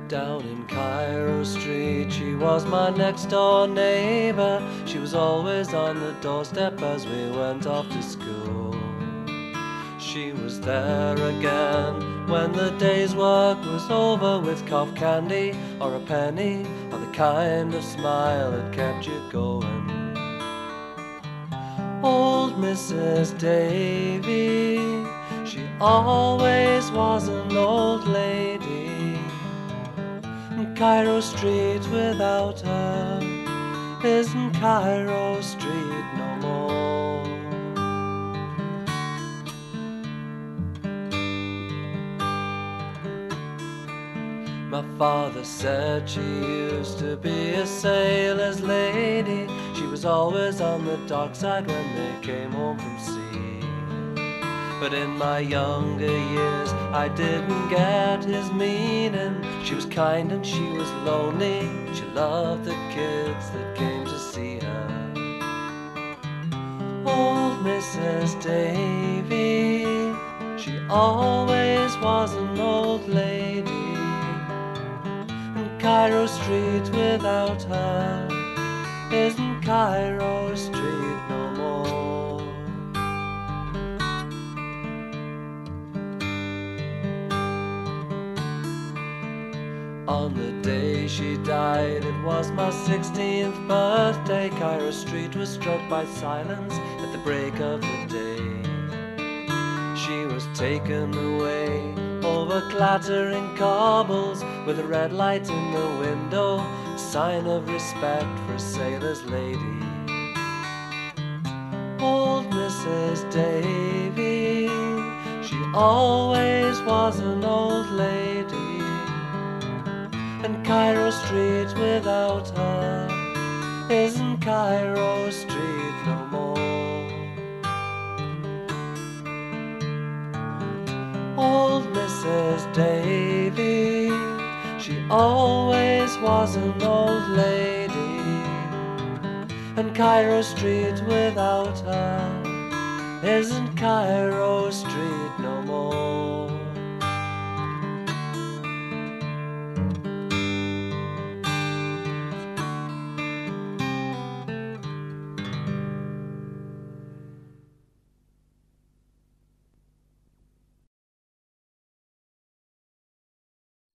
Down in Cairo Street, she was my next door neighbor. She was always on the doorstep as we went off to school. She was there again when the day's work was over, with cough candy or a penny, or the kind of smile that kept you going. Old Mrs. Davy, she always was an old lady. Cairo Street without her isn't Cairo Street no more. My father said she used to be a sailor's lady. She was always on the dockside when they came home from sea. But in my younger years I didn't get his meaning. She was kind and she was lonely. She loved the kids that came to see her. Old Mrs. Davy, she always was an old lady. And Cairo Street without her isn't Cairo Street no more. On the day she died, it was my 16th birthday. Cairo Street was struck by silence at the break of the day. She was taken away over clattering cobbles, with a red light in the window, a sign of respect for a sailor's lady. Old Mrs. Davy, she always was an old lady. And Cairo Street without her isn't Cairo Street no more. Old Mrs. Davy, she always was an old lady. And Cairo Street without her isn't Cairo Street no more.